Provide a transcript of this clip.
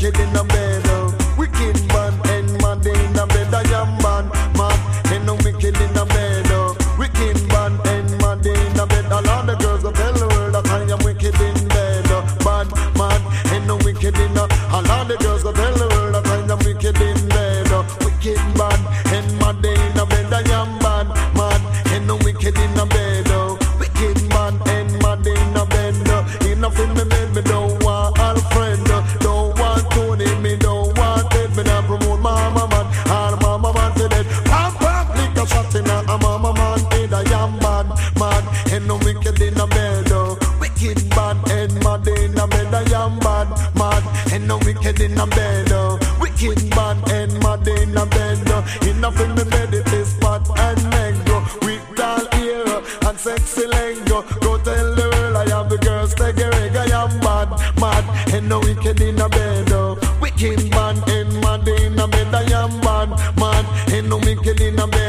wicked in a bed. Wicked man and mad in a bed. I am man, mad and no wicked in a bed. Wicked man and mad in a bed. All of the girls will tell the world that I am wicked in bed. Bad, mad and no wicked in a. All of the girls will tell the world that I am wicked in bed. Wicked man and mad in a bed. I am bad, mad and no wicked in a bed. Wicked man and mad in a bed. Enough in me bed, me don't want Alfred. Don't want Tony, me don't want Ted. Me not promote mama man, all mama man to dead. Pam pam, lick a shot in a mama man head. I am bad, mad and no wicked in a bed. Wicked bad and mad in a bed. I am bad, mad and no wicked in a bed. Wicked bad and mad in a bed. Enough in me bed, it is fat and mango. With tall ear and sexy lingo. Go tell the world I have the girls take a reg. I am bad, mad and no wicked in a bed. Wicked bad and mad in a bed. I am bad, mad and no wicked in a bed.